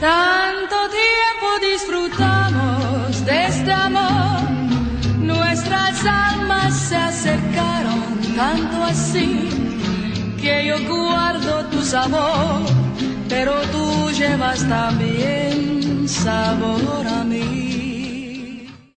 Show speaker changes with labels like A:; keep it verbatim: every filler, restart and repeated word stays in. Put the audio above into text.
A: Tanto tiempo disfrutamos de este amor, nuestras almas se acercaron tanto así, que yo guardo tu sabor, pero tú llevas también sabor a mí.